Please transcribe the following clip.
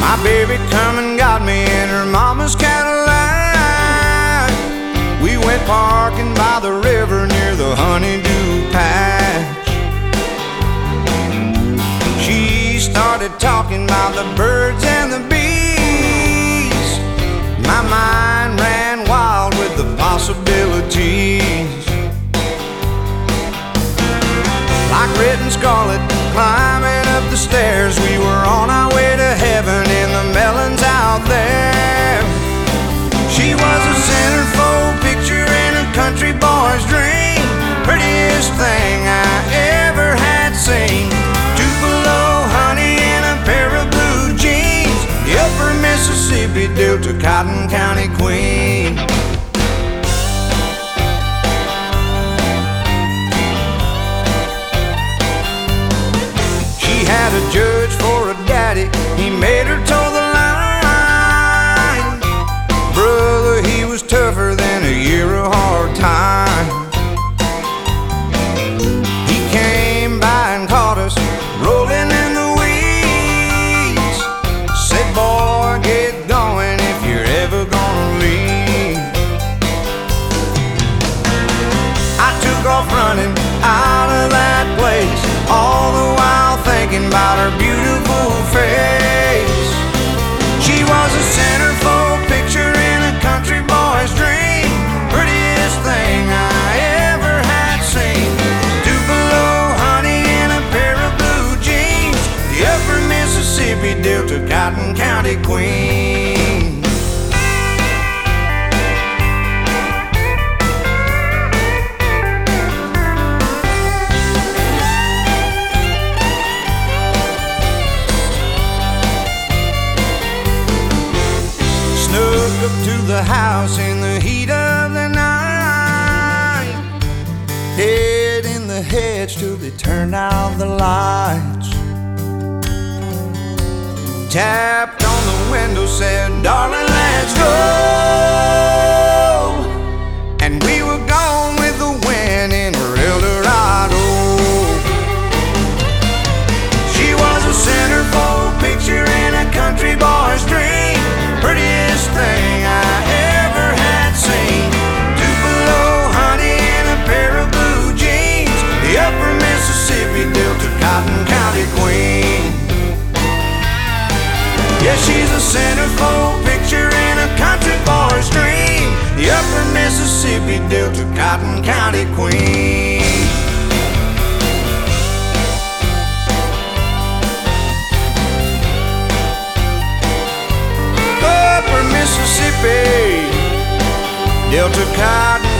My baby come and got me in her mama's Cadillac. We went parking by the river near the honeydew patch. She started talking about the birds and the bees. My mind ran wild with the possibilities. Like red and scarlet, climbing up the stairs, we were on our way to heaven in the melons out there. She was a centerfold picture in a country boy's dream, prettiest thing I ever had seen. Tupelo honey and a pair of blue jeans, the upper Mississippi Delta Cotton County queen. Had a judge for a daddy, he made her toe the line. Brother, he was tougher than a year of hard time. He came by and caught us rolling in the weeds. Said, boy, get going if you're ever gonna leave. I took off running out of that place, all the while thinking about her beautiful face. She was a centerfold picture in a country boy's dream, prettiest thing I ever had seen. Tupelo honey and a pair of blue jeans, the upper Mississippi Delta Cotton County queen. Up to the house in the heat of the night, hid in the hedge till they turned out the lights. Tapped on the window, said, darling, let's go. And we were gone with the wind in El Dorado. She was a centerfold picture in a country boy's dream, prettiest thing I ever had seen. Tupelo honey and a pair of blue jeans, the upper Mississippi Delta Cotton County queen. Yeah, she's a centerfold picture in a country boy's dream, the upper Mississippi Delta Cotton County queen. Mississippi Delta Cotton